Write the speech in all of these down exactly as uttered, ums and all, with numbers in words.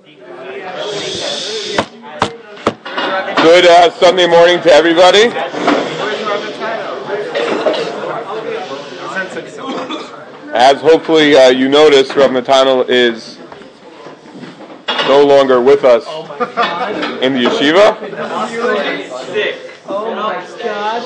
Good uh, Sunday morning to everybody. As hopefully uh, you noticed, Rav Natanel is no longer with us in the yeshiva. Oh my God!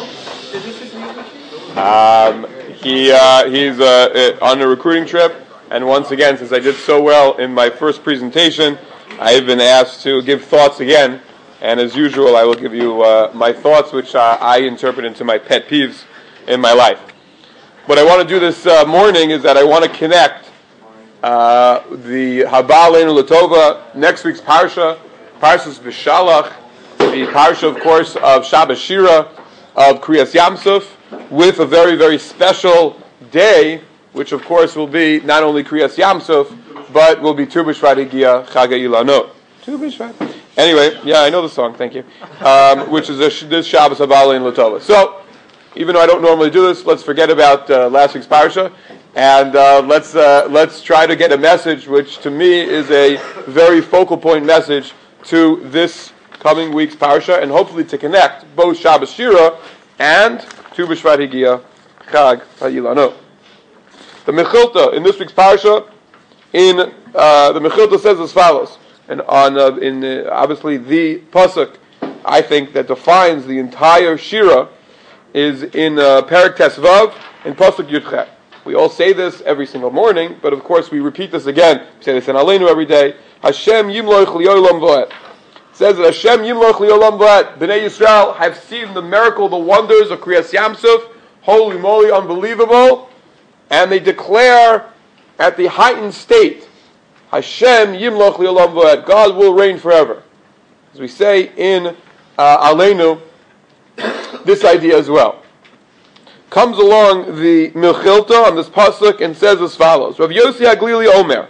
Um, he uh, he's uh, on a recruiting trip, and once again, since I did so well in my first presentation, I have been asked to give thoughts again. And as usual, I will give you uh, my thoughts, which uh, I interpret into my pet peeves in my life. What I want to do this uh, morning is that I want to connect uh, the Haba Aleinu L'Tova, next week's Parsha, Parshas V'Shalach, the Parsha, of course, of Shabbos Shira, of Kriyas Yamsuf, with a very, very special day, which, of course, will be not only Kriyas Yamsuf, but will be Tu B'Shvat Higia Chag HaIlanot. Tu B'Shvat. Anyway, yeah, I know the song, thank you, um, which is a, this Shabbos Haba Aleinu L'Tova. So, even though I don't normally do this, let's forget about uh, last week's Parsha, and uh, let's uh, let's try to get a message which, to me, is a very focal point message to this coming week's Parsha, and hopefully to connect both Shabbos Shira and Tu B'Shvat Higia Chag HaIlanot. The Mechilta in this week's Parsha, in uh, the Mechilta says as follows, and on uh, in uh, obviously the pasuk, I think, that defines the entire Shira is in uh, Perek Tesvav in pasuk Yudchet. We all say this every single morning, but of course we repeat this again. We say this in Aleinu every day. Hashem Yimloch Liolam V'Ed. It says that Hashem Yimloch Liolam V'Ed. Bnei Yisrael have seen the miracle, the wonders of Kriyas Yamsuf. Holy moly, unbelievable! And they declare at the heightened state, Hashem Yimloch Liolam V'Ed. God will reign forever. As we say in uh, Aleinu, this idea as well. Comes along the Mechilta on this pasuk and says as follows: Rav Yossi Haglili Omer,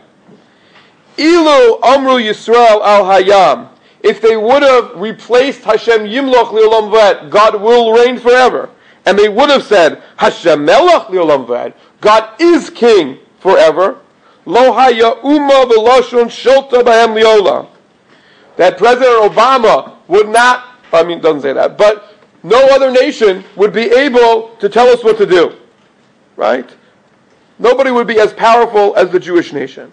Ilu Amru Yisrael al Hayam. If they would have replaced Hashem Yimloch Liolam V'Ed, God will reign forever, and they would have said Hashem Melech Liolam V'Ed, God is king forever, Lo Haya Uma V'Lashon Shulta B'Hem Liola. That President Obama would not. I mean, doesn't say that, but no other nation would be able to tell us what to do, right? Nobody would be as powerful as the Jewish nation.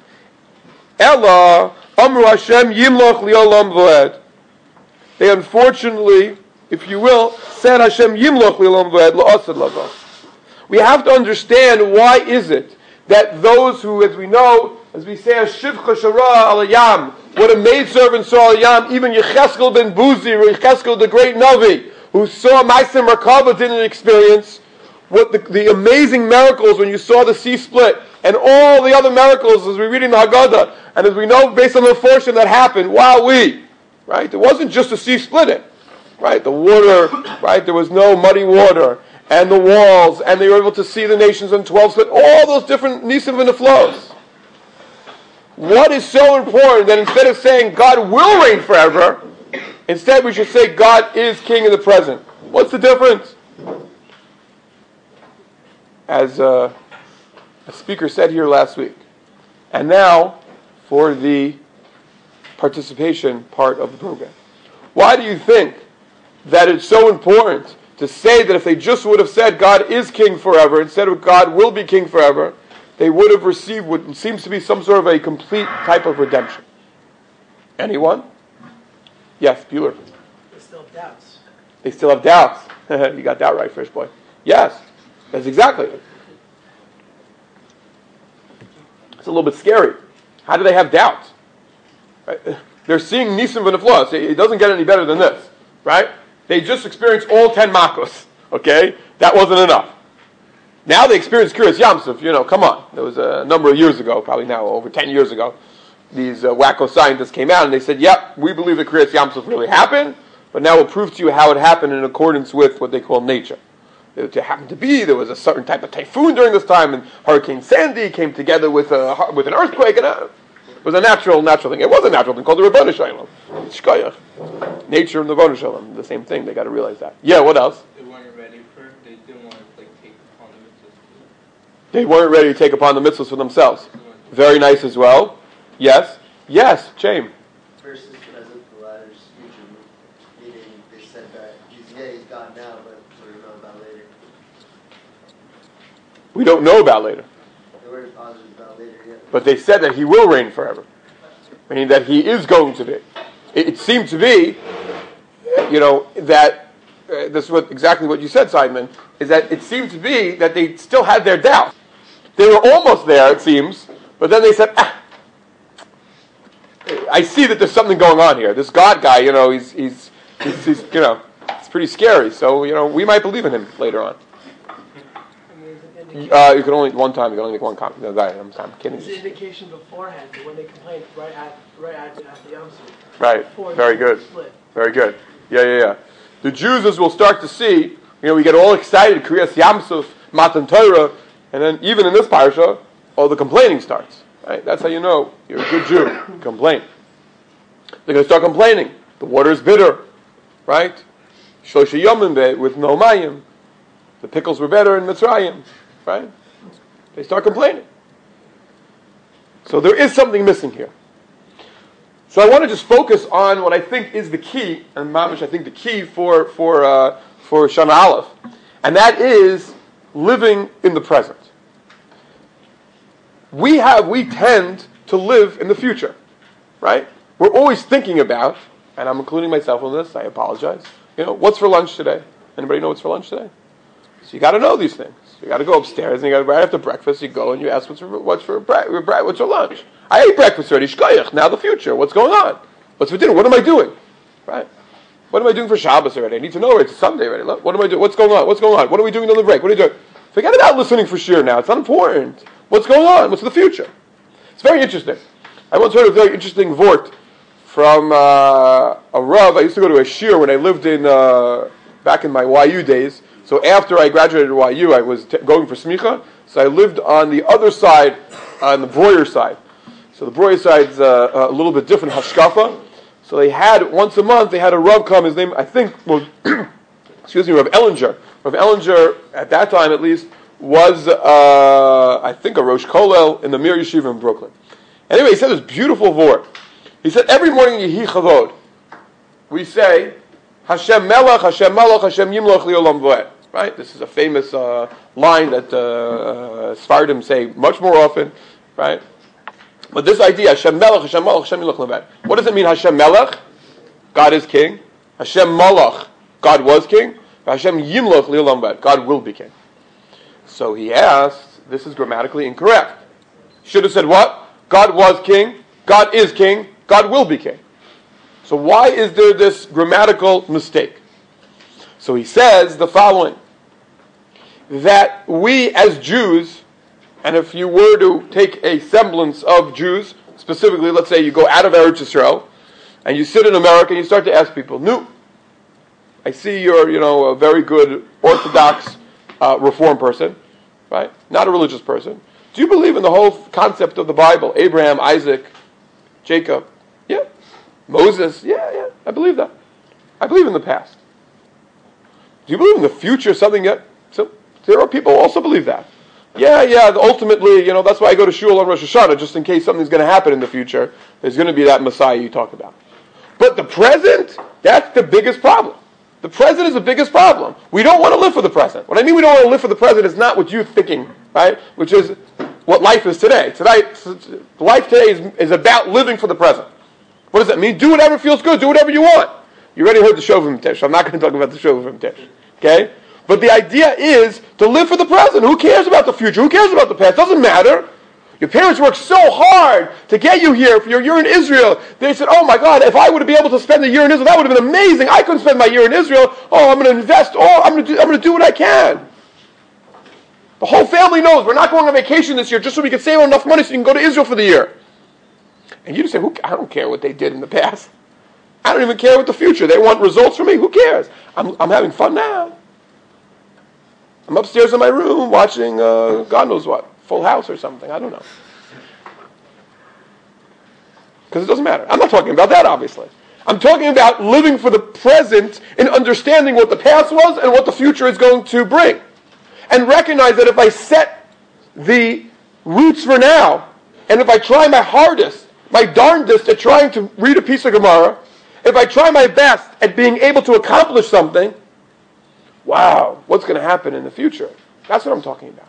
Ella Amru Hashem Yimloch Liolam V'Ed. They unfortunately, if you will, said Hashem Yimloch Liolam V'Ed La'asad Lava. We have to understand why is it that those who, as we know, as we say, Shivcha Shara Al Yam, what a maidservant saw Al Yam, even Yecheskel ben Buzi, or Yecheskel the great Navi, who saw Ma'aseh Merkava didn't experience, what the, the amazing miracles when you saw the sea split, and all the other miracles as we read in the Haggadah, and as we know based on the fortune that happened, wow, we, right? It wasn't just the sea splitting, right? The water, right? There was no muddy water, and the walls, and they were able to see the nations on twelve split, all those different nisim and the flows. What is so important that instead of saying God will reign forever, instead we should say God is king in the present? What's the difference? As uh, a speaker said here last week. And now for the participation part of the program. Why do you think that it's so important to say that if they just would have said God is king forever instead of God will be king forever, they would have received what seems to be some sort of a complete type of redemption? Anyone? Yes, Bueller. They still have doubts. They still have doubts. You got that right, Fish Boy. Yes, that's exactly it. It's a little bit scary. How do they have doubts? Right? They're seeing Nisim v'Neflos. It doesn't get any better than this, right? They just experienced all ten Makos. Okay, that wasn't enough. Now they experienced Kriyas Yamsuf. You know, come on. There was a number of years ago, probably now over ten years ago. These uh, wacko scientists came out and they said, yep, we believe that Kriyas Yamsuf really happened, but now we'll prove to you how it happened in accordance with what they call nature. It happened to be, there was a certain type of typhoon during this time, and Hurricane Sandy came together with a, with an earthquake, and a, it was a natural natural thing. It was a natural thing called the Rabbanu Shalom. Shkoyach. Nature and the Rabbanu Shalom, the same thing. They got to realize that. Yeah, what else? They weren't ready for it. They didn't want to like, take upon the mitzvahs. They weren't ready to take upon the mitzvahs for themselves. Very nice as well. Yes. Yes, Chaim. versus present, the latter's future. Meaning they said that he's yeah, he's God now, but we don't know about later. We don't know about later. They weren't positive about later yet. But they said that he will reign forever. Meaning that he is going to be. It, it seemed to be, you know, that, uh, this is what, exactly what you said, Simon, is that it seemed to be that they still had their doubt. They were almost there, it seems, but then they said, ah, I see that there's something going on here. This God guy, you know, he's, he's, he's, he's you know, it's pretty scary. So, you know, we might believe in him later on. Uh, you can only, one time, you can only make one comment. No, I'm, I'm kidding. There's an indication beforehand that when they complained right at right at, at the Yom Suf. Right. Very good. Split. Very good. Yeah, yeah, yeah. The Jews, as we'll start to see, you know, we get all excited, Kriyas Yamsuf, Matan Torah, and then even in this parsha, all the complaining starts. Right? That's how you know you're a good Jew. Complain. They're going to start complaining. The water is bitter, right? Shlosheh Yomim with no mayim. The pickles were better in Mitzrayim, right? They start complaining. So there is something missing here. So I want to just focus on what I think is the key, and Mamish, I think the key for for uh, for Shana Aleph, and that is living in the present. We have, we tend to live in the future, right? We're always thinking about, and I'm including myself in this, I apologize, you know, what's for lunch today? Anybody know what's for lunch today? So you got to know these things. You got to go upstairs, and you got to, right after breakfast, you go and you ask what's for, what's for, what's for lunch? I ate breakfast already, shkoyach, now the future, what's going on? What's for dinner? What am I doing? Right? What am I doing for Shabbos already? I need to know already, it's Sunday already. What am I doing? What's going on? What's going on? What are we doing on the break? What are you doing? Forget about listening for shir now, it's not important. What's going on? What's the future? It's very interesting. I once heard a very interesting vort from uh, a Rav. I used to go to a shir when I lived in, uh, back in my Y U days. So after I graduated at Y U, I was t- going for smicha. So I lived on the other side, on the Breuer side. So the Breuer side's uh, a little bit different, hashkafa. So they had, once a month, they had a Rav come, his name, I think, was, excuse me, Rav Ellinger. Rav Ellinger, at that time at least, was, uh, I think, a Rosh Kollel in the Mir Yeshiva in Brooklyn. Anyway, he said this beautiful vort. He said, every morning, Yehi Chavod, we say, Hashem Melech, Hashem Melech, Hashem Yimloch Liolam Voed. Right? This is a famous uh, line that uh, uh, Sfardim say much more often. Right? But this idea, Hashem Melech, Hashem Melech, Hashem Yimloch Liolam Voed. What does it mean, Hashem Melech? God is king. Hashem Malach, God was king. Hashem Yimloch Liolam Voed. God will be king. So he asked, this is grammatically incorrect. Should have said what? God was king, God is king, God will be king. So why is there this grammatical mistake? So he says the following, that we as Jews, and if you were to take a semblance of Jews, specifically, let's say you go out of Eretz Yisrael, and you sit in America and you start to ask people, no, I see you're, you know, a very good Orthodox uh, Reform person, right? Not a religious person. Do you believe in the whole concept of the Bible? Abraham, Isaac, Jacob? Yeah. Moses? Yeah, yeah. I believe that. I believe in the past. Do you believe in the future? Something yet? So there are people who also believe that. Yeah, yeah. Ultimately, you know, that's why I go to shul on Rosh Hashanah, just in case something's going to happen in the future. There's going to be that Messiah you talk about. But the present, that's the biggest problem. The present is the biggest problem. We don't want to live for the present. What I mean we don't want to live for the present is not what you're thinking, right? Which is what life is today. Today, life today is, is about living for the present. What does that mean? Do whatever feels good. Do whatever you want. You already heard the Shovim Tish. I'm not going to talk about the Shovim Tish. Okay? But the idea is to live for the present. Who cares about the future? Who cares about the past? Doesn't matter. Your parents worked so hard to get you here for your year in Israel. They said, oh my God, if I would be able to spend a year in Israel, that would have been amazing. I couldn't spend my year in Israel. Oh, I'm going to invest. Oh, I'm going to do, I'm going to do what I can. The whole family knows we're not going on vacation this year just so we can save enough money so you can go to Israel for the year. And you just say, Who, I don't care what they did in the past. I don't even care what the future. They want results from me. Who cares? I'm, I'm having fun now. I'm upstairs in my room watching uh, God knows what. Full House or something. I don't know. Because it doesn't matter. I'm not talking about that, obviously. I'm talking about living for the present and understanding what the past was and what the future is going to bring. And recognize that if I set the roots for now, and if I try my hardest, my darndest at trying to read a piece of Gemara, if I try my best at being able to accomplish something, wow, what's going to happen in the future? That's what I'm talking about.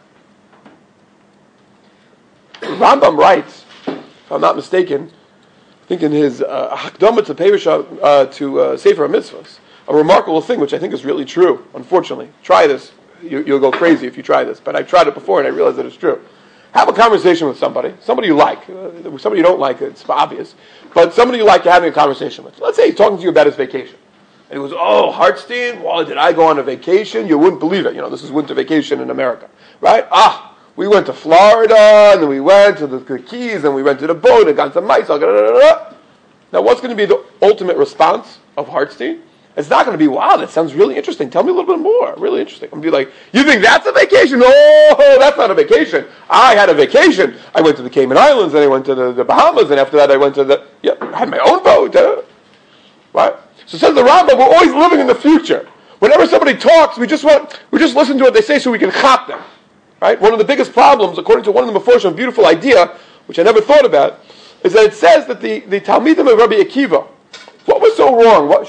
Rambam writes, if I'm not mistaken, I think in his Hakdama to Perisha uh, to uh, Sefer HaMitzvahs, a remarkable thing, which I think is really true, unfortunately. Try this. You, you'll go crazy if you try this. But I tried it before and I realized that it's true. Have a conversation with somebody, somebody you like. Uh, somebody you don't like, it's obvious. But somebody you like, you're having a conversation with. Let's say he's talking to you about his vacation. And he goes, oh, Hartstein, well, did I go on a vacation? You wouldn't believe it. You know, this is winter vacation in America. Right? Ah, we went to Florida, and then we went to the, the Keys, and we rented a boat, and got some mice. Now, what's going to be the ultimate response of Hartstein? It's not going to be, wow, that sounds really interesting. Tell me a little bit more. Really interesting. I'm going to be like, you think that's a vacation? Oh, that's not a vacation. I had a vacation. I went to the Cayman Islands, and I went to the, the Bahamas, and after that I went to the, yeah, I had my own boat. Uh, right? So says the Rambam, we're always living in the future. Whenever somebody talks, we just want, we just listen to what they say so we can chop them. Right? One of the biggest problems, according to one of the Meforshim, a beautiful idea, which I never thought about, is that it says that the, the Talmidim of Rabbi Akiva, what was so wrong? What,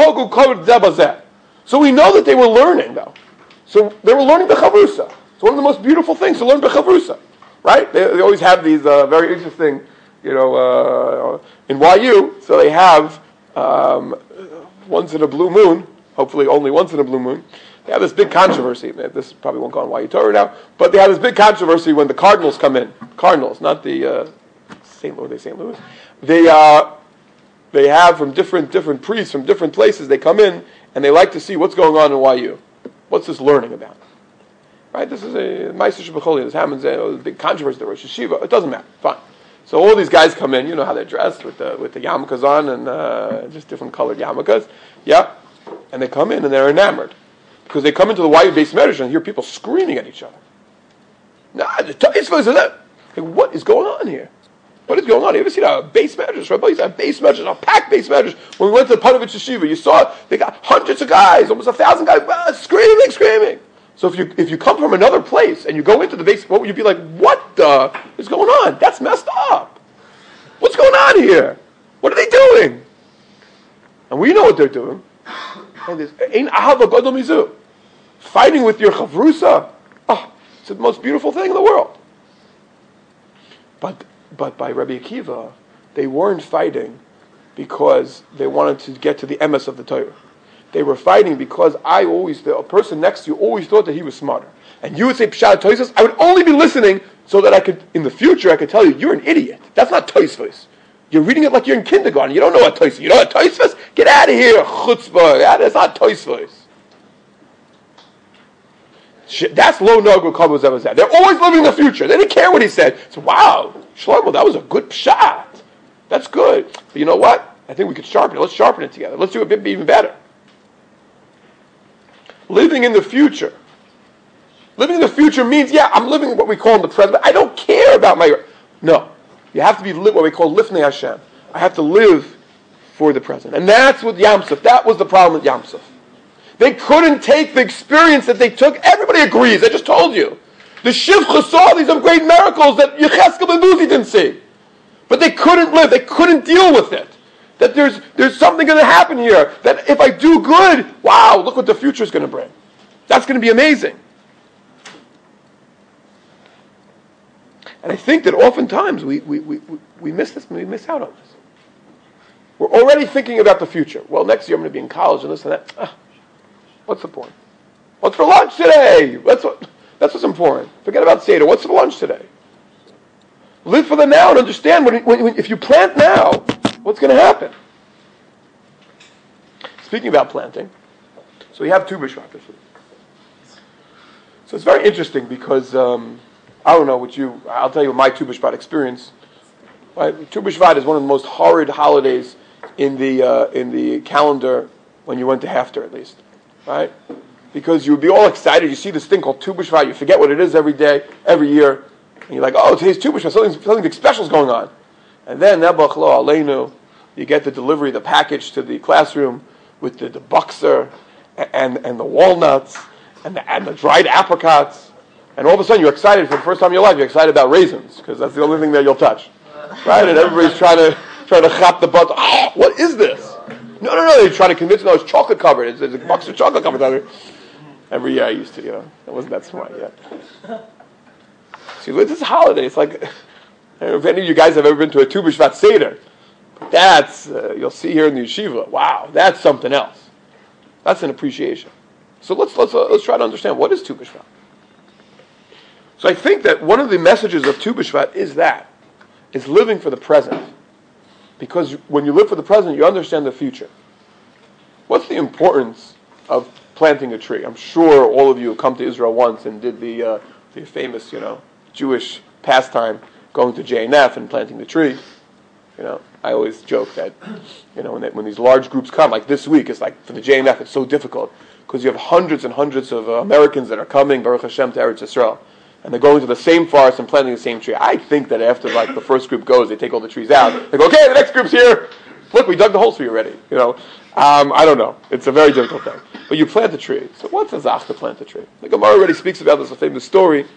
so we know that they were learning, though. So they were learning Bechavrusa. It's one of the most beautiful things to learn Bechavrusa. Right? They, they always have these uh, very interesting, you know, uh, in Y U, so they have um, once in a blue moon, hopefully only once in a blue moon, they have this big controversy. This probably won't go on Y U Torah now, but they have this big controversy when the Cardinals come in. Cardinals, not the uh, Saint Louis. They Saint Louis. They uh, they have from different different priests from different places. They come in and they like to see what's going on in Y U. What's this learning about? Right? This is a Ma'aser Shebecholi. This happens. A big controversy. The Rosh Hashiva. It doesn't matter. Fine. So all these guys come in. You know how they're dressed with the with the yarmulkes on and uh, just different colored yarmulkes. Yeah, and they come in and they're enamored. Because they come into the Y U base medrash and hear people screaming at each other. Nah, the Taisva is that. Like, what is going on here? What is going on? You ever seen a base medrash? Rabbi, you saw a base medrash, a packed base medrash. When we went to the Panovich Yeshiva, you saw they got hundreds of guys, almost a thousand guys, ah, screaming, screaming. So if you if you come from another place and you go into the base, what would you be like? What the is going on? That's messed up. What's going on here? What are they doing? And we know what they're doing. And there's Ein Ahava Gadol Mizu. Fighting with your chavrusa, oh, it's the most beautiful thing in the world. But but by Rabbi Akiva, they weren't fighting because they wanted to get to the emes of the Torah. They were fighting because I always, the person next to you always thought that he was smarter. And you would say Pshat Tosfos, I would only be listening so that I could, in the future, I could tell you, you're an idiot. That's not Tosfos. You're reading it like you're in kindergarten. You don't know what Tosfos. You know what Tosfos? Get out of here, chutzpah. That's not Tosfos. That's low nogu kabuz ever said. They're always living in the future. They didn't care what he said. So wow, Shlomo, that was a good pshat. That's good. But you know what? I think we could sharpen it. Let's sharpen it together. Let's do it bit even better. Living in the future. Living in the future means, yeah, I'm living what we call in the present. I don't care about my... No. You have to be what we call lifnei Hashem. I have to live for the present. And that's what Yam Suf. That was the problem with Yam Suf. They couldn't take the experience that they took. Everybody agrees. I just told you. The Shivcha saw these some great miracles that Yecheskel and Buzi didn't see. But they couldn't live. They couldn't deal with it. That there's there's something going to happen here. That if I do good, wow, look what the future is going to bring. That's going to be amazing. And I think that oftentimes we, we, we, we miss this, we miss out on this. We're already thinking about the future. Well, next year I'm going to be in college and this and that. Ah, what's the point? What's for lunch today? That's what. That's what's important. Forget about Seder. What's for lunch today? Live for the now and understand when, when, when if you plant now, what's going to happen? Speaking about planting, so we have Tu B'Shvat this week. So it's very interesting because um, I don't know what you. I'll tell you my Tu B'Shvat experience. Right? Tu B'Shvat is one of the most horrid holidays in the uh, in the calendar when you went to Haftar, at least, right? Because you would be all excited. You see this thing called Tu B'Shvat. You forget what it is every day, every year, and you're like, "Oh, today's Tu B'Shvat. Something something special is going on." And then Nebuch Lo Aleinu, you get the delivery, the package to the classroom with the, the buxer and and the walnuts and the and the dried apricots, and all of a sudden you're excited for the first time in your life. You're excited about raisins because that's the only thing that you'll touch. right? And everybody's trying to trying to chop the butt. Oh, what is this? No, no, no. They're trying to convince me, no, it's chocolate covered. It's, it's a box of chocolate covered. Under. Every year I used to, you know. I wasn't that smart yet. See, this is a holiday. It's like, I don't know if any of you guys have ever been to a Tu B'Shvat Seder. That's, uh, you'll see here in the yeshiva, wow, that's something else. That's an appreciation. So let's let's uh, let's try to understand, what is Tu B'Shvat? So I think that one of the messages of Tu B'Shvat is that, is living for the present. Because when you live for the present, you understand the future. What's the importance of planting a tree? I'm sure all of you have come to Israel once and did the uh, the famous, you know, Jewish pastime, going to J N F and planting the tree. You know, I always joke that, you know, when, they, when these large groups come, like this week, it's like, for the J N F, it's so difficult, because you have hundreds and hundreds of uh, Americans that are coming, Baruch Hashem, to Eretz Yisrael, and they're going to the same forest and planting the same tree. I think that after, like, the first group goes, they take all the trees out, they go, okay, the next group's here, look, we dug the holes for you already, you know. Um, I don't know, it's a very difficult thing. But you plant a tree. So what's a zach to plant a tree? The Gemara already speaks about this, a famous story.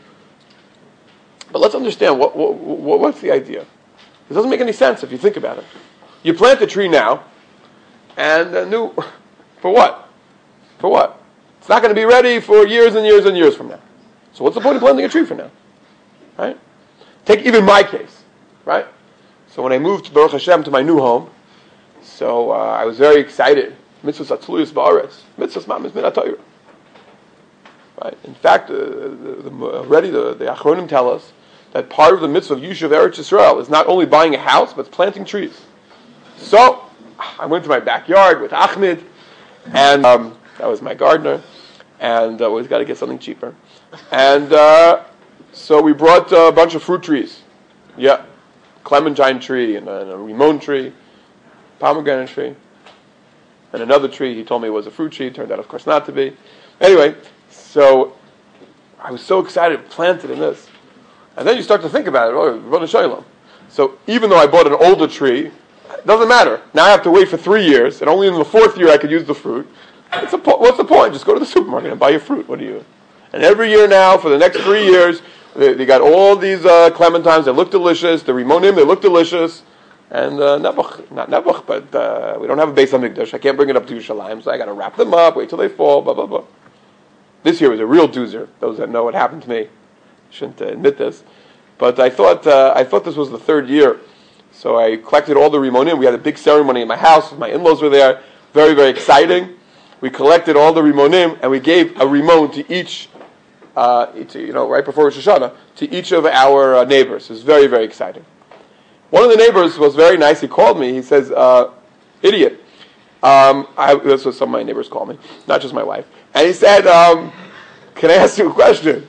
But let's understand, what, what, what what's the idea? It doesn't make any sense if you think about it. You plant a tree now, and a new, for what? For what? It's not going to be ready for years and years and years from now. So what's the point of planting a tree for now? Right? Take even my case, right? So when I moved to Baruch Hashem to my new home, so uh, I was very excited. Mitzvahs atzluyos ba'aretz. Mitzvahs ma'amiz min ha'torah. Right? In fact, uh, the, the, already the, the Achronim tell us that part of the mitzvah of Yishuv Eretz Yisrael is not only buying a house, but planting trees. So, I went to my backyard with Ahmed, and um, that was my gardener, and uh, always got to get something cheaper. And uh, so we brought uh, a bunch of fruit trees. Yeah, clementine tree, and a, and a rimon tree, pomegranate tree, and another tree. He told me it was a fruit tree. It turned out, of course, not to be. Anyway, so I was so excited, planted in this. And then you start to think about it. Oh, Rebbeinu Shalom. So even though I bought an older tree, it doesn't matter. Now I have to wait for three years, and only in the fourth year I could use the fruit. It's a po- what's the point? Just go to the supermarket and buy your fruit. What do you? And every year now, for the next three years, they, they got all these uh, clementines that look delicious. The rimonim, they look delicious. And uh, nebuch, not nebuch, but uh, we don't have a Beis HaMikdash. I can't bring it up to Yerushalayim, so I got to wrap them up, wait till they fall, blah, blah, blah. This year was a real doozer. Those that know what happened to me shouldn't uh, admit this. But I thought uh, I thought this was the third year. So I collected all the rimonim. We had a big ceremony in my house. My in-laws were there. Very, very exciting. We collected all the rimonim, and we gave a rimon to each, uh, to, you know, right before Rosh Hashanah, to each of our uh, neighbors. It was very, very exciting. One of the neighbors was very nice. He called me. He says, uh, idiot. Um, I, that's what some of my neighbors call me, not just my wife. And he said, um, can I ask you a question?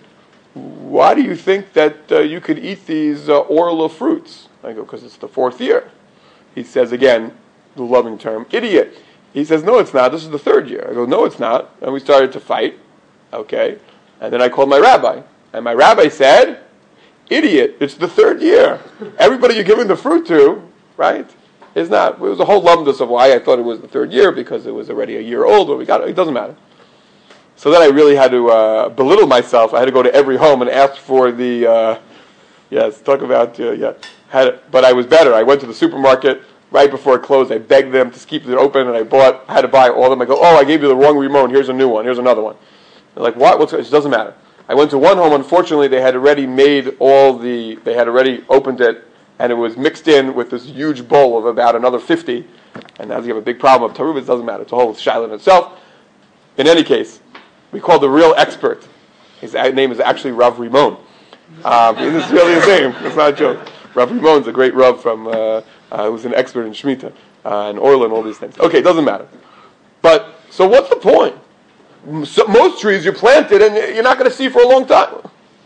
Why do you think that uh, you could eat these uh, oral of fruits? I go, because it's the fourth year. He says again, the loving term, idiot. He says, no, it's not. This is the third year. I go, no, it's not. And we started to fight. Okay. And then I called my rabbi. And my rabbi said, idiot, it's the third year. Everybody you're giving the fruit to, right, is not. It was a whole lumdus of why I thought it was the third year, because it was already a year old, but we got it. It doesn't matter. So then I really had to uh, belittle myself. I had to go to every home and ask for the, uh, yes, talk about, uh, yeah. Had, but I was better. I went to the supermarket right before it closed. I begged them to keep it open, and I bought, I had to buy all of them. I go, oh, I gave you the wrong remote. Here's a new one. Here's another one. They're like, what? What's, it doesn't matter. I went to one home. Unfortunately, they had already made all the, they had already opened it, and it was mixed in with this huge bowl of about another fifty. And now you have a big problem of tarubas. It doesn't matter. It's a whole shiloh in itself. In any case, we called the real expert. His name is actually Rav Rimon. Um, this is really his name. It's not a joke. Rav Rimon's a great Rav from, uh, uh, who's an expert in Shemitah uh, and Orla and all these things. Okay, it doesn't matter. But, so what's the point? So most trees you planted and you're not going to see for a long time.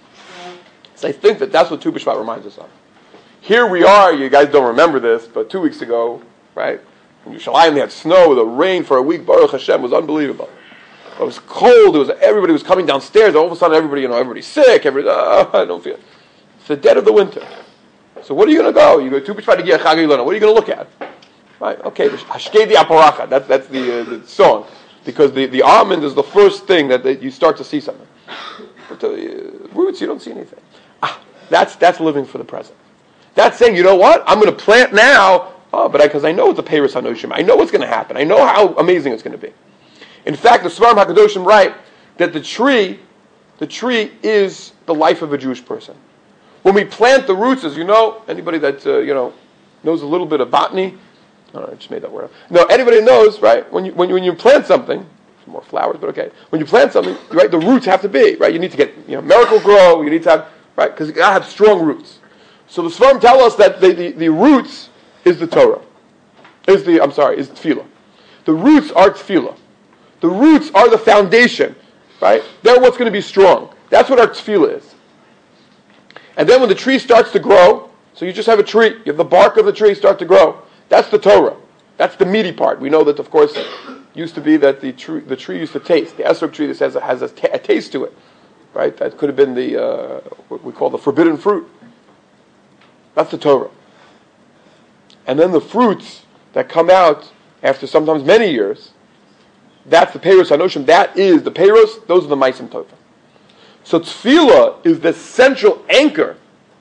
So I think that that's what Tu B'Shvat reminds us of. Here we are, you guys don't remember this, but two weeks ago, right, in Yerushalayim they had snow, the rain for a week, Baruch Hashem, was unbelievable. It was cold. It was everybody was coming downstairs. All of a sudden, everybody, you know, everybody's sick. Everybody, uh, I don't feel it. It's the dead of the winter. So where are you going to go? You go to B'Shvat to get Chag Ilona. What are you going to look at? Right? Okay. Hashkei di Aparacha. That's that's the, uh, the song, because the, the almond is the first thing that, that you start to see something. But the uh, roots, you don't see anything. Ah, that's that's living for the present. That's saying, you know what? I'm going to plant now, oh, but because I, I know what the Peiros HaNoshim, I know what's going to happen. I know how amazing it's going to be. In fact, the Svarim HaKadoshim write that the tree, the tree is the life of a Jewish person. When we plant the roots, as you know, anybody that uh, you know knows a little bit of botany, oh, I just made that word up. No, anybody knows, right? When you when you, when you plant something, more flowers, but okay. When you plant something, right, the roots have to be, right? You need to get, you know, Miracle-Gro, you need to have, right, because you gotta have strong roots. So the Sfarim tell us that the, the, the roots is the Torah. Is the, I'm sorry, is Tefillah. The roots are Tefillah. The roots are the foundation, right? They're what's going to be strong. That's what our Tefillah is. And then when the tree starts to grow, so you just have a tree, you have the bark of the tree start to grow. That's the Torah. That's the meaty part. We know that, of course, used to be that the tree, the tree used to taste. The esrog tree that says it has a, t- a taste to it, right? That could have been the uh, what we call the forbidden fruit. That's the Torah. And then the fruits that come out after sometimes many years, that's the Peiros HaNoshim. That is the Peiros. Those are the Maisim Tova. So Tefillah is the central anchor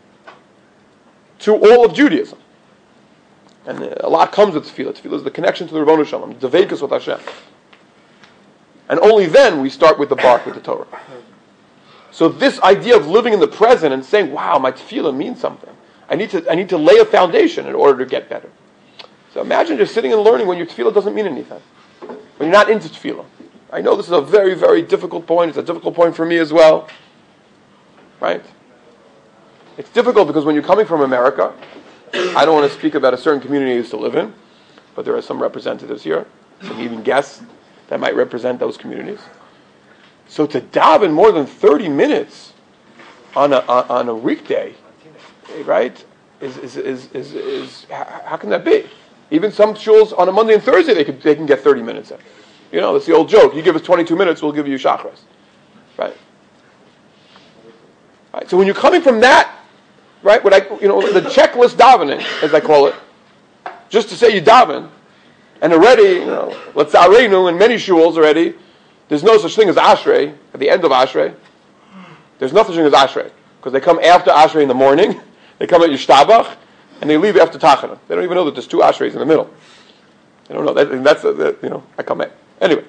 to all of Judaism. And a lot comes with Tefillah. Tefillah is the connection to the Ribono Shel Olam, the Dveikus with Hashem. And only then we start with the bark, with the Torah. So this idea of living in the present and saying, wow, my Tefillah means something. I need to I need to lay a foundation in order to get better. So imagine just sitting and learning when your Tefillah doesn't mean anything. When you're not into Tefillah. I know this is a very, very difficult point. It's a difficult point for me as well. Right? It's difficult because when you're coming from America, I don't want to speak about a certain community I used to live in, but there are some representatives here, some even guests that might represent those communities. So to daven more than thirty minutes on a on a weekday, right? Is is is is, is how can that be? Even some shuls on a Monday and Thursday they can they can get thirty minutes in. You know, that's the old joke. You give us twenty-two minutes, we'll give you shachris, right? Right. So when you're coming from that. Right, what I, you know, the checklist davening, as I call it, just to say you daven, and already, you know, let's arenu in many shuls already, there's no such thing as ashrei at the end of ashrei. There's no such thing as ashrei because they come after ashrei in the morning, they come at yishtabach, and they leave after tachana. They don't even know that there's two ashreis in the middle. They don't know that. And that's the, you know, I come at anyway.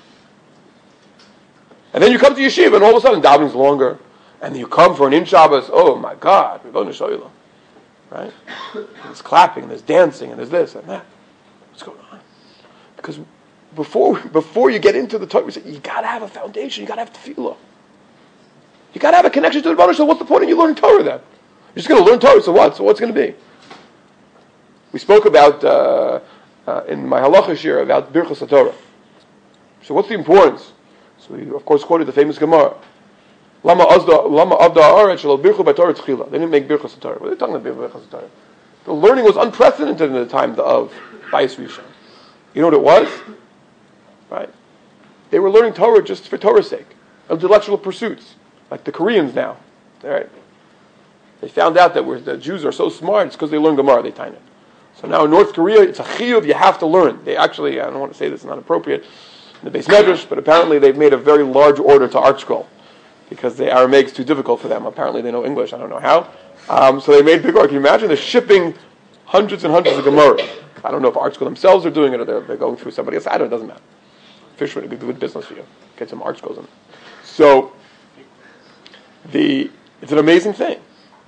And then you come to yeshiva, and all of a sudden davening's longer. And you come for an in Shabbos, oh my God, Ribono Shel Olam, right? There's clapping, and there's dancing, and there's this and that. What's going on? Because before before you get into the Torah, we say, you got to have a foundation, you got to have tefillah. You got to have a connection to the Ribono Shel Olam. What's the point of you learning Torah then? You're just going to learn Torah, so what? So what's going to be? We spoke about, uh, uh, in my halacha shir, about Birchas HaTorah. So what's the importance? So we, of course, quoted the famous Gemara. Lama azda lama avda haaretz shelo birchu b'Torah tchila. They didn't make birchas Torah. What are they talking about birchas Torah? The learning was unprecedented in the time of Bayis Rishon. You know what it was? Right? They were learning Torah just for Torah's sake. Intellectual pursuits. Like the Koreans now. All right? They found out that we're, the Jews are so smart, it's because they learn Gemara, they time it. So now in North Korea, it's a chiyuv, you have to learn. They actually, I don't want to say this, it's not appropriate, in the Beis Medrash, but apparently they've made a very large order to Art Scroll. Because the Aramaic is too difficult for them. Apparently they know English. I don't know how. Um, so they made big order. Can you imagine? They're shipping hundreds and hundreds of Gemara. I don't know if Art School themselves are doing it or they're, they're going through somebody else. I don't know. It doesn't matter. Fish would be good business for you. Get some Art Schools in. So the it's an amazing thing.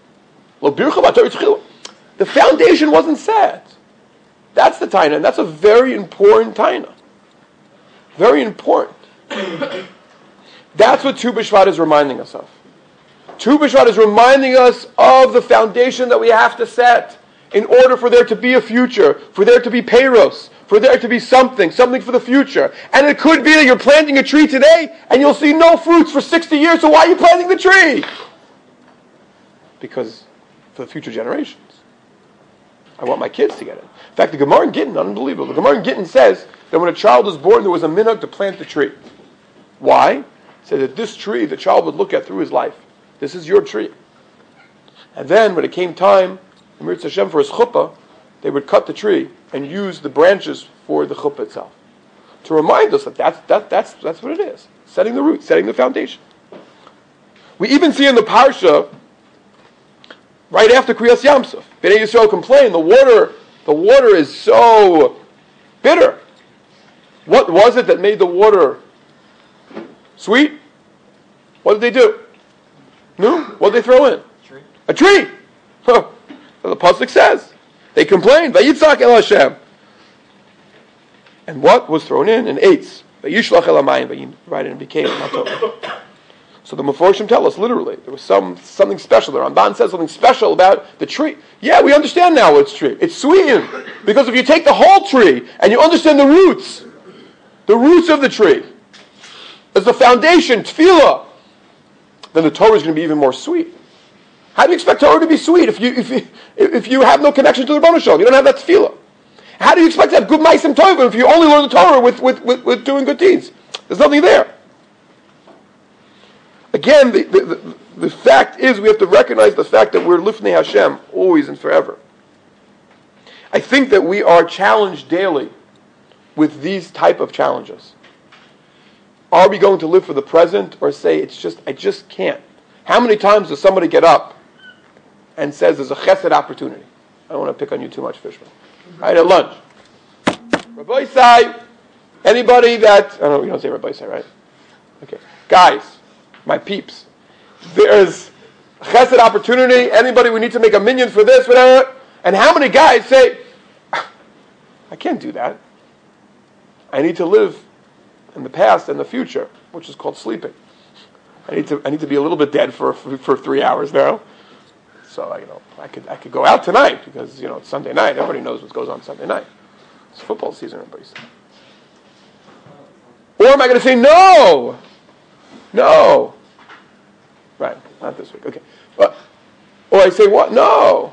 The foundation wasn't set. That's the taina, and that's a very important taina. Very important. That's what Tu B'Shvat is reminding us of. Tu B'Shvat is reminding us of the foundation that we have to set in order for there to be a future, for there to be peiros, for there to be something, something for the future. And it could be that you're planting a tree today and you'll see no fruits for sixty years, so why are you planting the tree? Because for the future generations. I want my kids to get it. In fact, the Gemara in Gittin, unbelievable. The Gemara in Gittin says that when a child was born, there was a minhag to plant the tree. Why? Said that this tree the child would look at through his life. This is your tree. And then when it came time, Mirz Hashem for his chuppah, they would cut the tree and use the branches for the chuppah itself. To remind us that that's, that, that's, that's what it is. Setting the roots, setting the foundation. We even see in the parsha right after Kriyas Yamsuf. Bnei Yisrael complained, the water, the water is so bitter. What was it that made the water sweet? What did they do? No? What did they throw in? Tree. A tree. Huh. So the pasuk says they complained. Vayitzak el Hashem. And what was thrown in? An eitz. Vayishlach el hamayim. Right, and it became matot. So the Meforshim tell us literally there was some something special. The Ramban says something special about the tree. Yeah, we understand now what it's tree. It's sweetened because if you take the whole tree and you understand the roots, the roots of the tree, as the foundation, tefillah, then the Torah is going to be even more sweet. How do you expect Torah to be sweet if you if you, if you have no connection to the Rebbeinu Shalom? You don't have that tefillah. How do you expect to have good ma'asim tovim if you only learn the Torah with, with, with, with doing good deeds? There's nothing there. Again, the, the, the, the fact is we have to recognize the fact that we're lifnei Hashem always and forever. I think that we are challenged daily with these type of challenges. Are we going to live for the present or say, it's just, I just can't? How many times does somebody get up and says there's a chesed opportunity? I don't want to pick on you too much, Fishman. Right, at lunch. Rabbi Isai, anybody that, I don't know, you don't say Rabbi Isai, right? Okay. Guys, my peeps, there's a chesed opportunity, anybody, we need to make a minyan for this, whatever. And how many guys say, I can't do that. I need to live in the past and the future, which is called sleeping. I need to I need to be a little bit dead for for, for three hours now. So you know I could I could go out tonight because you know it's Sunday night. Everybody knows what goes on Sunday night. It's football season, everybody says. Or am I going to say no? No. Right, not this week. Okay. But, or I say what? No.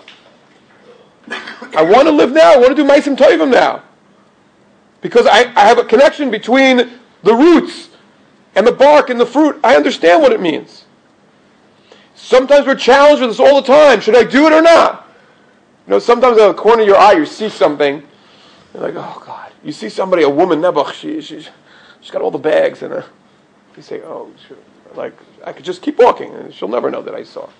I want to live now. I want to do ma'asim tovim now. Because I, I have a connection between the roots and the bark and the fruit. I understand what it means. Sometimes we're challenged with this all the time. Should I do it or not? You know, sometimes out of the corner of your eye you see something. You're like, oh God. You see somebody, a woman, Nebuch, she, she, she's got all the bags. And uh, you say, oh, sure. Like, I could just keep walking and she'll never know that I saw.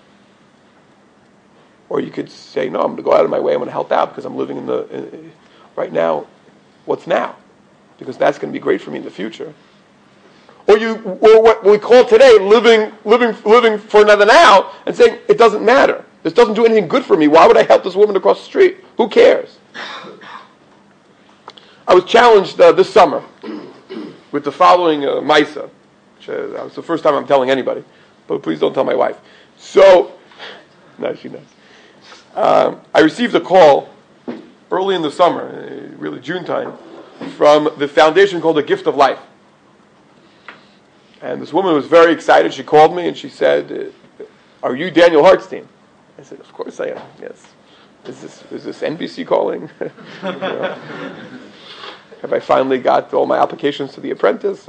Or you could say, no, I'm going to go out of my way. I'm going to help out because I'm living in the, in, right now. What's now? Because that's going to be great for me in the future. Or you, or what we call today living, living, living for another now, and saying it doesn't matter. This doesn't do anything good for me. Why would I help this woman across the street? Who cares? I was challenged uh, this summer with the following uh, Maisa, which uh, was the first time I'm telling anybody, but please don't tell my wife. So, no, she knows. Um, I received a call early in the summer, really June time, from the foundation called The Gift of Life. And this woman was very excited. She called me and she said, are you Daniel Hartstein? I said, of course I am, yes. Is this is this N B C calling? You know, have I finally got all my applications to The Apprentice?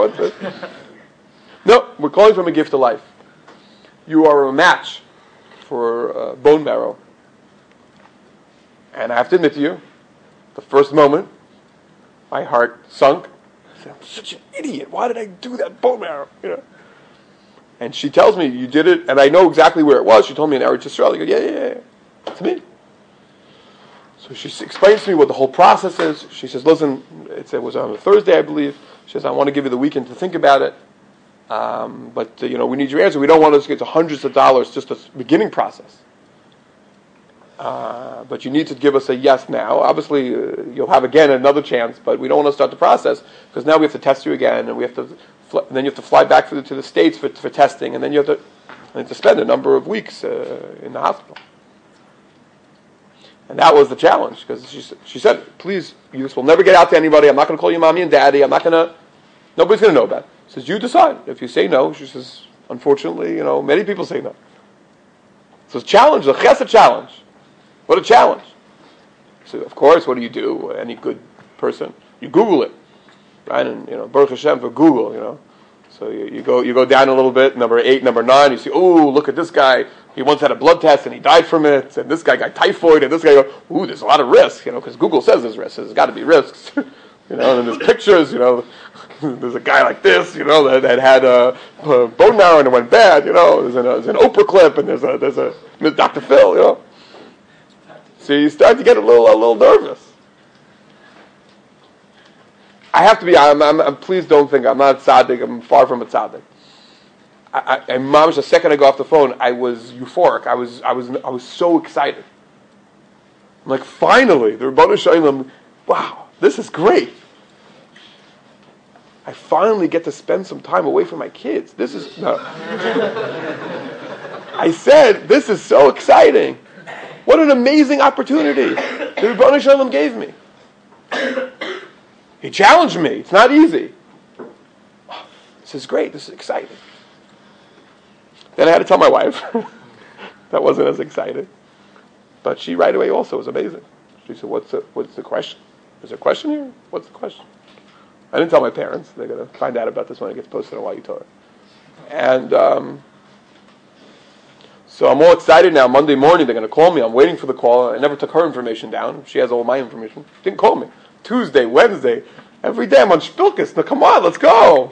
No, we're calling from A Gift of Life. You are a match for uh, bone marrow. And I have to admit to you, the first moment, my heart sunk. I said, I'm such an idiot. Why did I do that bone marrow? You know. And she tells me, you did it, and I know exactly where it was. She told me in Eretz Yisrael. I go, yeah, yeah, yeah. It's me. So she explains to me what the whole process is. She says, listen, it was on a Thursday, I believe. She says, I want to give you the weekend to think about it. Um, but, uh, you know, we need your answer. We don't want us to get to hundreds of dollars, just a beginning process. Uh, but you need to give us a yes now. Obviously, uh, you'll have again another chance, but we don't want to start the process because now we have to test you again, and we have to, fl- and then you have to fly back to the, to the States for, for testing, and then you have to, and have to spend a number of weeks uh, in the hospital. And that was the challenge because she she said, "Please, this will never get out to anybody. I'm not going to call you mommy and daddy. I'm not going to. Nobody's going to know about it." She says, "You decide. If you say no," she says, "Unfortunately, you know, many people say no." So it's a challenge, a chesed challenge. What a challenge. So, of course, what do you do? Any good person, you Google it, right? And, you know, Baruch Hashem for Google, you know. So you, you go you go down a little bit, number eight, number nine, you see, oh, look at this guy. He once had a blood test and he died from it. And this guy got typhoid. And this guy goes, ooh, there's a lot of risk, you know, because Google says there's risks. There's got to be risks. You know, and then there's pictures, you know, there's a guy like this, you know, that, that had a, a bone marrow and it went bad, you know, there's an, there's an Oprah clip and there's a, there's a Doctor Phil, you know. So you start to get a little, a little nervous. I have to be, I'm, I'm, I'm, please don't think, I'm not a tzaddik, I'm far from a tzaddik. I, I, mom, the second I got off the phone, I was euphoric, I was, I was, I was so excited. I'm like, finally, the Rebbeinu Shalom, wow, this is great. I finally get to spend some time away from my kids. This is, no. I said, this is so exciting. What an amazing opportunity the Rebbeinu Shalom gave me. He challenged me. It's not easy. This is great. This is exciting. Then I had to tell my wife. That wasn't as exciting. But she right away also was amazing. She said, what's the, what's the question? Is there a question here? What's the question? I didn't tell my parents. They're going to find out about this when it gets posted on Y U Torah. And um, so I'm all excited now. Monday morning, they're going to call me. I'm waiting for the call. I never took her information down. She has all my information. Didn't call me. Tuesday, Wednesday, every day I'm on Spilkus. Now come on, let's go.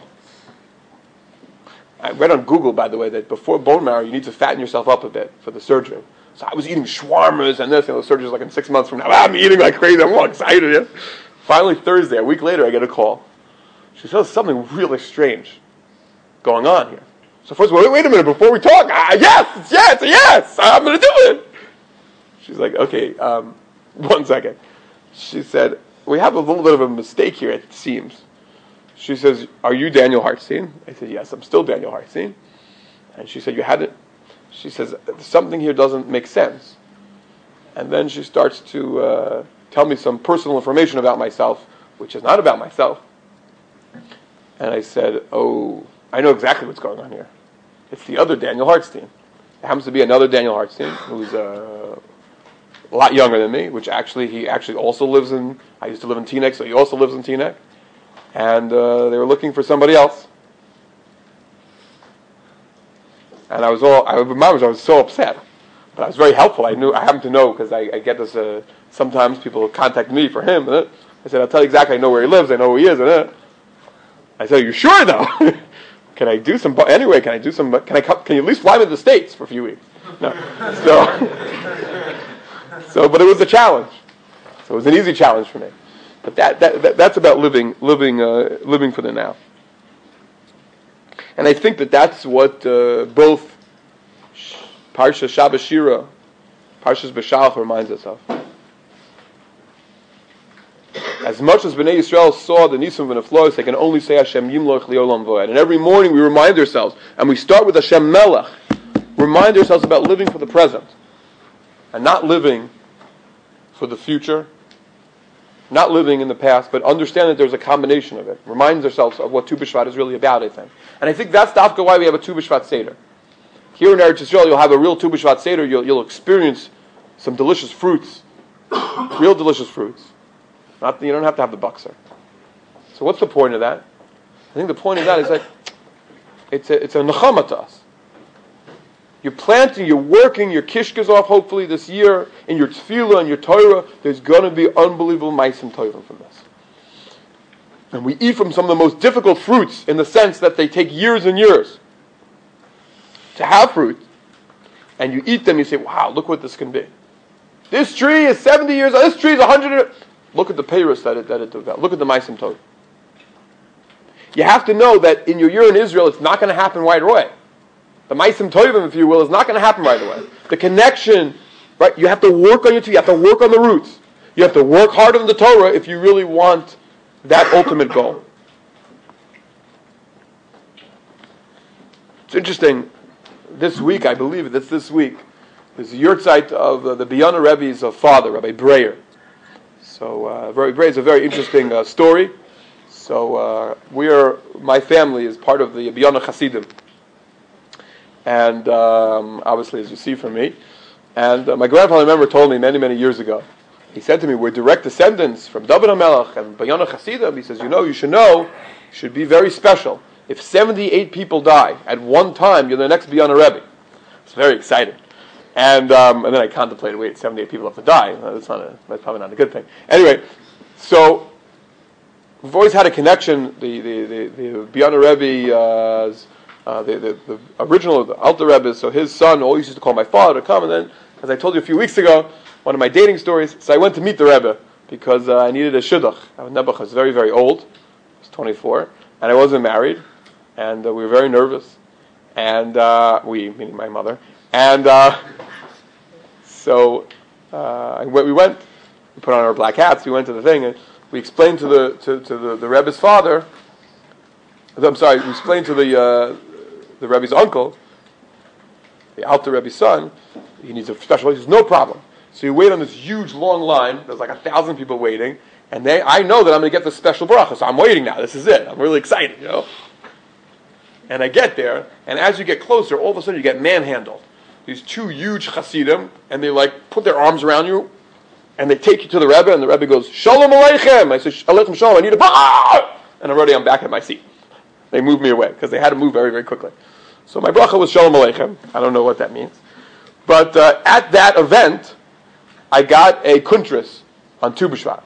I read on Google, by the way, that before bone marrow, you need to fatten yourself up a bit for the surgery. So I was eating shawarmas and this, and the surgery's like in six months from now. I'm eating like crazy. I'm all excited. Yeah? Finally, Thursday, a week later, I get a call. She says something really strange going on here. So first of all, wait, wait a minute, before we talk, ah, yes, it's yes, it's yes, I'm going to do it. She's like, okay, um, one second. She said, we have a little bit of a mistake here, it seems. She says, are you Daniel Hartstein? I said, yes, I'm still Daniel Hartstein. And she said, you had it? She says, something here doesn't make sense. And then she starts to uh, tell me some personal information about myself, which is not about myself. And I said, oh, I know exactly what's going on here. It's the other Daniel Hartstein. There happens to be another Daniel Hartstein who's uh, a lot younger than me, which actually, he actually also lives in, I used to live in Teaneck, so he also lives in Teaneck. And uh, they were looking for somebody else. And I was all, I remember I was so upset. But I was very helpful. I knew, I happened to know, because I, I get this, uh, sometimes people contact me for him. Uh, I said, I'll tell you exactly, I know where he lives, I know who he is. And, uh, I said, are you sure though? Can I do some, anyway, can I do some, can I come, can you at least fly me to the States for a few weeks? No. So, so, but it was a challenge. So it was an easy challenge for me. But that, that, that that's about living, living, uh, living for the now. And I think that that's what uh, both Parsha Shabbos Shira, Parshas B'Shalach reminds us of. As much as Bnei Yisrael saw the Nisim v'Neflos, they can only say Hashem Yimloch Li'olam V'ed. And every morning we remind ourselves, and we start with Hashem Melech, remind ourselves about living for the present, and not living for the future, not living in the past, but understand that there's a combination of it. Reminds ourselves of what Tu B'Shvat is really about, I think. And I think that's dafka why we have a Tu B'Shvat Seder. Here in Eretz Yisrael, you'll have a real Tu B'Shvat Seder, you'll, you'll experience some delicious fruits, real delicious fruits. Not, you don't have to have the buxer. So what's the point of that? I think the point of that is like, it's a, it's a nechama to us. You're planting, you're working your kishkas off hopefully this year, in your tefillah and your Torah, there's going to be unbelievable meisim tovim from this. And we eat from some of the most difficult fruits in the sense that they take years and years to have fruit. And you eat them, you say, wow, look what this can be. This tree is seventy years old, this tree is one hundred years old. Look at the peiros that it, that it took out. Look at the meisim tovim. You have to know that in your year in Israel, it's not going to happen right away. The meisim tovim, if you will, is not going to happen right away. The connection, right? You have to work on your tree. You have to work on the roots. You have to work hard on the Torah if you really want that ultimate goal. It's interesting. This week, I believe it's this week, is the yurtzeit of uh, the Biyana Rebbe's uh, father, Rabbi Breyer. So, uh, very, very, it's a very interesting uh, story. So, uh, we are, my family is part of the Biyana Hasidim. And um, obviously, as you see from me. And uh, my grandfather, I remember, told me many, many years ago. He said to me, we're direct descendants from David HaMelech and Biyana Hasidim. He says, you know, you should know, you should be very special. If seventy-eight people die at one time, you're the next Biyana Rebbe. It's very exciting. And um, and then I contemplated, wait, seventy-eight people have to die. That's not a, that's probably not a good thing. Anyway, so we've always had a connection. The the the, the Biana Rebbe, uh, uh, the, the the original the Alter Rebbe. So his son always used to call my father to come, and then, as I told you a few weeks ago, one of my dating stories. So I went to meet the Rebbe because uh, I needed a shidduch. Nebuch was very very old. I was twenty-four, and I wasn't married, and uh, we were very nervous, and uh, we, meaning my mother, and uh, so uh, I went, we went. We put on our black hats. We went to the thing, and we explained to the to, to the, the Rebbe's father. I'm sorry. We explained to the uh, the Rebbe's uncle, the Alter Rebbe's son. He needs a special. He says no problem. So you wait on this huge long line. There's like a thousand people waiting, and they. I know that I'm going to get the special bracha, so I'm waiting now. This is it. I'm really excited, you know. And I get there, and as you get closer, all of a sudden you get manhandled. These two huge Hasidim, and they like put their arms around you. And they take you to the Rebbe, and the Rebbe goes, Shalom Aleichem! I say, Aleichem Shalom, I need a bracha! And already I'm back at my seat. They moved me away, because they had to move very, very quickly. So my bracha was Shalom Aleichem. I don't know what that means. But uh, at that event, I got a kuntris on Tu B'Shvat.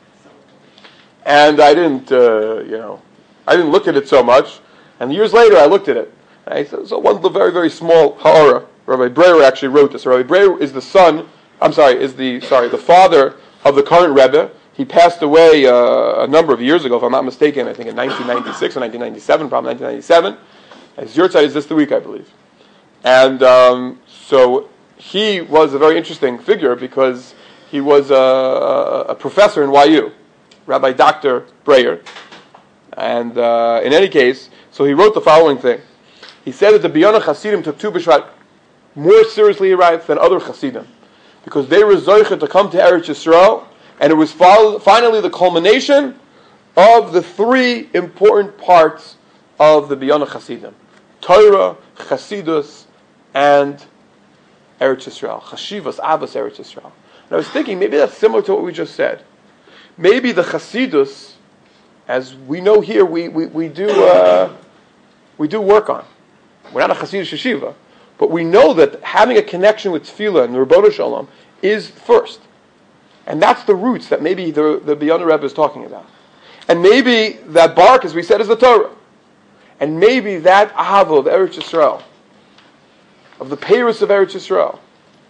And I didn't, uh, you know, I didn't look at it so much. And years later, I looked at it. And I said, so one very, very small ha'ara. Rabbi Breyer actually wrote this. Rabbi Breyer is the son I'm sorry, is the sorry the father of the current Rebbe. He passed away uh, a number of years ago, if I'm not mistaken. I think in nineteen ninety-six or nineteen ninety-seven, probably nineteen ninety-seven. His yurtzeit is this the week, I believe. And um, so he was a very interesting figure because he was a, a professor in Y U, Rabbi Doctor Breyer. And uh, in any case, so he wrote the following thing. He said that the Biyana Hasidim took Tu B'Shvat more seriously, right, than other Hasidim, because they were zoicha to come to Eretz Yisrael, and it was finally the culmination of the three important parts of the Biyana Hasidim: Torah, Chasidus, and Eretz Yisrael. Chashivas, Abbas, Eretz Yisrael. And I was thinking, maybe that's similar to what we just said. Maybe the Chasidus, as we know here, we we, we do uh, we do work on. We're not a Chasidus yeshiva, but we know that having a connection with Tefillah and the Rebbeinu Shalom is first. And that's the roots that maybe the, the Biyana Rebbe is talking about. And maybe that bark, as we said, is the Torah. And maybe that ahava of Eretz Yisrael, of the Peirus of Eretz Yisrael,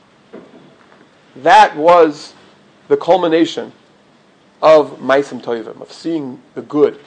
that was the culmination of Maisim Tovim, of seeing the good.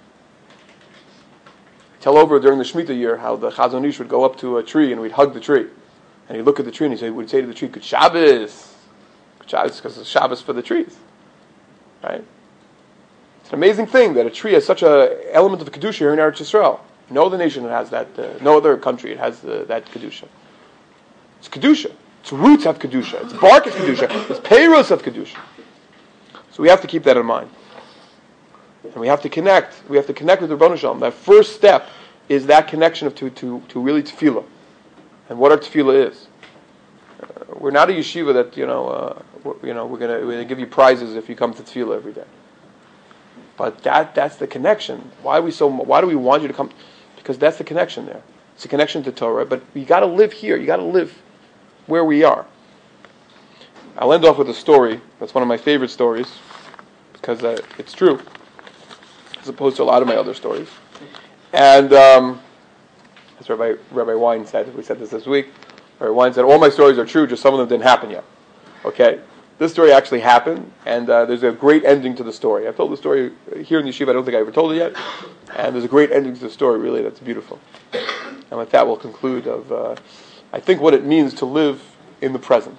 Tell over during the Shemitah year how the Chazon Ish would go up to a tree and we'd hug the tree. And he'd look at the tree and he would say to the tree, Good Shabbos. Good Shabbos, because it's Shabbos for the trees. Right? It's an amazing thing that a tree has such an element of Kedusha here in Eretz Yisrael. No other nation has that, uh, no other country it has uh, that Kedusha. It's Kedusha. Its roots have Kedusha. Its bark is Kedusha. Its peiros have Kedusha. So we have to keep that in mind. And we have to connect. We have to connect with the Rebbeinu Shalom. That first step is that connection of to, to, to really tefillah. And what our tefillah is. Uh, we're not a yeshiva that, you know, uh, we're, you know, we're going to give you prizes if you come to tefillah every day. But that that's the connection. Why are we so? Why do we want you to come? Because that's the connection there. It's a connection to Torah. But you got to live here. You got to live where we are. I'll end off with a story. That's one of my favorite stories because uh, it's true, as opposed to a lot of my other stories. And um, as Rabbi Rabbi Wein said, we said this this week. Rabbi Wein said all my stories are true, just some of them didn't happen yet. Okay. This story actually happened, and uh, there's a great ending to the story. I've told the story here in Yeshiva. I don't think I ever told it yet. And there's a great ending to the story, really, that's beautiful. And with that, we'll conclude of, uh, I think, what it means to live in the present.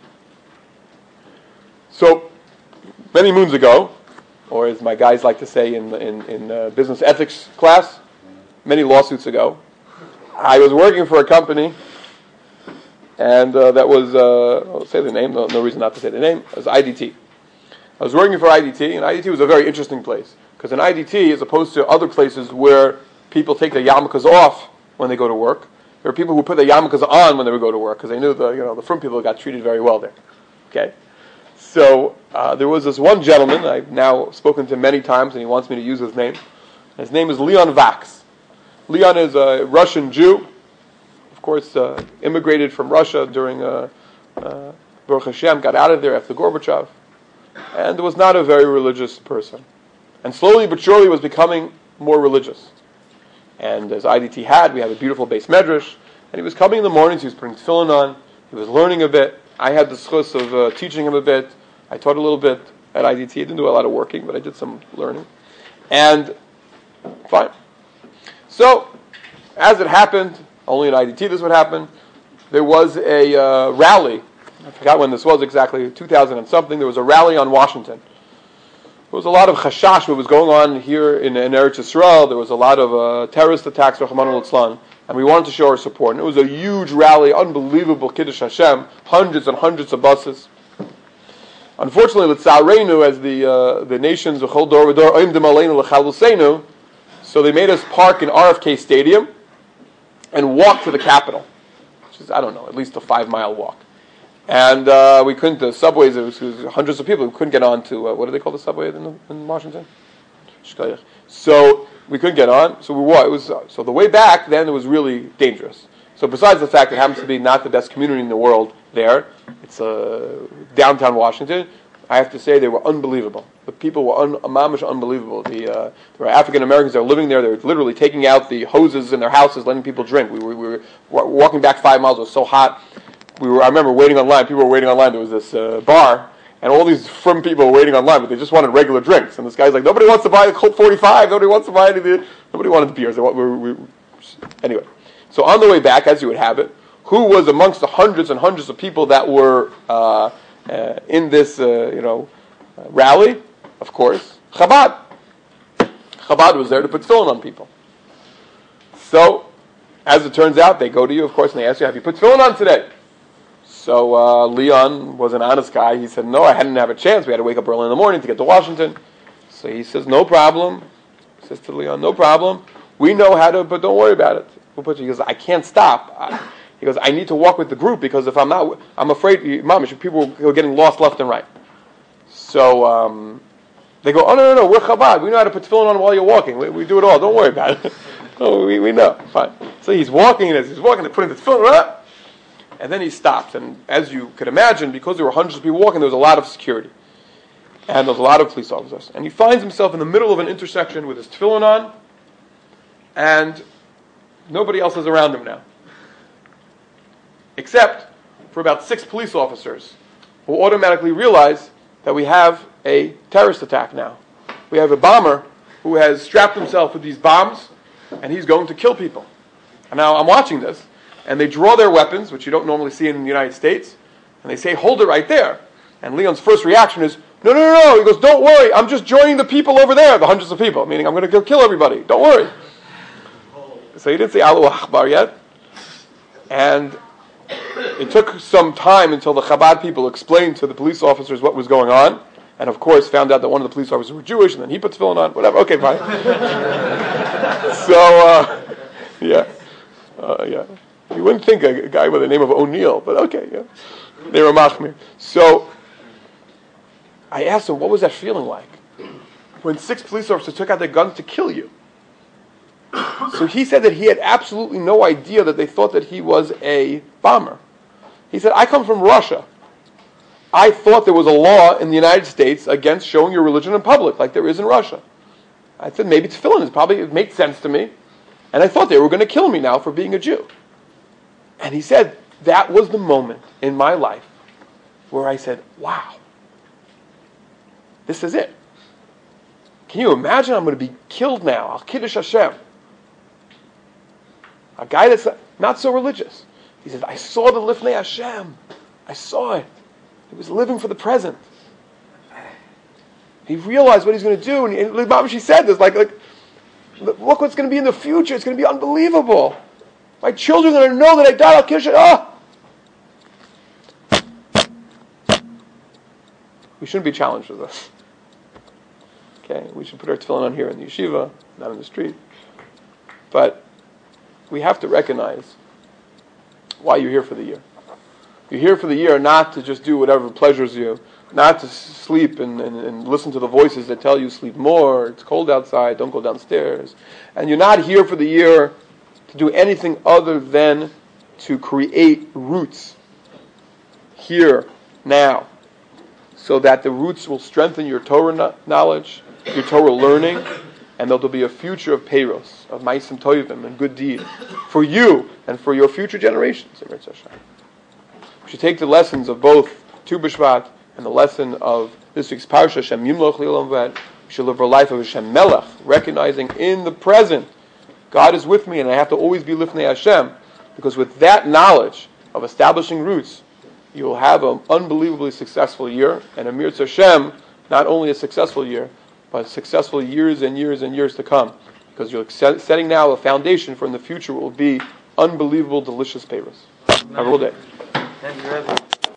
So, many moons ago, or as my guys like to say in in, in uh, business ethics class, many lawsuits ago, I was working for a company. And uh, that was, uh, I'll say the name, no, no reason not to say the name, it was I D T. I was working for I D T, and I D T was a very interesting place. Because in I D T, as opposed to other places where people take their yarmulkes off when they go to work, there were people who put their yarmulkes on when they would go to work, because they knew the, you know, the frum people got treated very well there. Okay? So, uh, there was this one gentleman, I've now spoken to him many times, and he wants me to use his name. His name is Leon Vax. Leon is a Russian Jew. Of course, uh, immigrated from Russia during uh, uh, Baruch Hashem, got out of there after Gorbachev, and was not a very religious person. And slowly but surely was becoming more religious. And as I D T had, we had a beautiful base medrash, and he was coming in the mornings, he was putting tefillin on, he was learning a bit. I had the schus of uh, teaching him a bit. I taught a little bit at I D T. I didn't do a lot of working, but I did some learning. And fine. So, as it happened, only at I D T this would happen, there was a uh, rally. I forgot when this was exactly, two thousand and something. There was a rally on Washington. There was a lot of chashash that was going on here in, in Eretz Yisrael. There was a lot of uh, terrorist attacks, Rachmana litzlan, and we wanted to show our support. And it was a huge rally, unbelievable Kiddush Hashem, hundreds and hundreds of buses. Unfortunately, L'tzarenu, as the uh, the nations v'chol dor v'dor oimdim aleinu l'chaluseinu, so they made us park in R F K Stadium and walk to the Capitol, which is, I don't know, at least a five-mile walk. And uh, we couldn't, the subways, it was, it was hundreds of people, we couldn't get on to, uh, what do they call the subway in, in Washington? So we couldn't get on, so we walked. It was, uh, so the way back then, it was really dangerous. So besides the fact it happens to be not the best community in the world there, it's uh, downtown Washington, I have to say they were unbelievable. The people were un, mamish unbelievable. The, uh, there were African Americans that were living there, they were literally taking out the hoses in their houses, letting people drink. We were, we were walking back five miles, it was so hot. We were, I remember waiting online, people were waiting online, there was this uh, bar, and all these frum people were waiting online, but they just wanted regular drinks. And this guy's like, nobody wants to buy the Colt forty-five, nobody wants to buy any of the, nobody wanted the beers. They want, we, we, anyway, so on the way back, as you would have it, who was amongst the hundreds and hundreds of people that were uh, uh, in this, uh, you know, uh, rally? Of course, Chabad. Chabad was there to put tefillin on people. So, as it turns out, they go to you, of course, and they ask you, have you put tefillin on today? So uh, Leon was an honest guy. He said, no, I hadn't have a chance. We had to wake up early in the morning to get to Washington. So he says, no problem. He says to Leon, no problem. We know how to, but don't worry about it. We'll put you. He goes, I can't stop. I, he goes, I need to walk with the group because if I'm not, I'm afraid, Mom, people are getting lost left and right. So um, they go, oh, no, no, no, we're Chabad. We know how to put tefillin on while you're walking. We, we do it all. Don't worry about it. oh, we, we know. Fine. So he's walking, and as he's walking, they're putting the tefillin on. And then he stops, and as you could imagine, because there were hundreds of people walking, there was a lot of security. And there was a lot of police officers. And he finds himself in the middle of an intersection with his tefillin on, and nobody else is around him now. Except for about six police officers, who automatically realize that we have a terrorist attack now. We have a bomber who has strapped himself with these bombs, and he's going to kill people. And now I'm watching this, and they draw their weapons, which you don't normally see in the United States, and they say, hold it right there. And Leon's first reaction is, no, no, no, no. He goes, don't worry, I'm just joining the people over there, the hundreds of people, meaning I'm going to go kill everybody. Don't worry. So he didn't say Allahu Akbar yet. And it took some time until the Chabad people explained to the police officers what was going on, and of course found out that one of the police officers was Jewish, and then he put tefillin on, whatever. Okay, fine. so, uh, yeah. Uh, yeah. You wouldn't think a, a guy by the name of O'Neill, but okay, yeah. They were machmir. So I asked him, what was that feeling like? When six police officers took out their guns to kill you. So he said that he had absolutely no idea that they thought that he was a bomber. He said, I come from Russia. I thought there was a law in the United States against showing your religion in public, like there is in Russia. I said, maybe tefillin is probably, it makes sense to me. And I thought they were going to kill me now for being a Jew. And he said, that was the moment in my life where I said, wow, this is it. Can you imagine I'm going to be killed now? Al Kiddush Hashem. A guy that's not so religious. He says, I saw the Lifnei Hashem. I saw it. He was living for the present. He realized what he's going to do. And, and like she said this, like, like, look what's going to be in the future. It's going to be unbelievable. My children are going to know that I died al Kiddush. Oh! We shouldn't be challenged with this. Okay, we should put our tefillin on here in the yeshiva, not in the street. But we have to recognize why you're here for the year. You're here for the year not to just do whatever pleasures you, not to sleep and, and, and listen to the voices that tell you sleep more, it's cold outside, don't go downstairs. And you're not here for the year to do anything other than to create roots here, now, so that the roots will strengthen your Torah knowledge, your Torah learning, and there'll be a future of Peiros, of Maisim Toivim, and good deed for you and for your future generations. We should take the lessons of both Tu B'Shvat and the lesson of this week's Parsha, Hashem Yimloch Li'olam V'ed. We should live our life of Hashem Melech, recognizing in the present, God is with me, and I have to always be Lifnei Hashem, because with that knowledge of establishing roots, you will have an unbelievably successful year, and Amir Hashem, not only a successful year, but successful years and years and years to come, because you're setting now a foundation for in the future what will be unbelievable, delicious peiros. Have a good day. Thank you, Rebbe.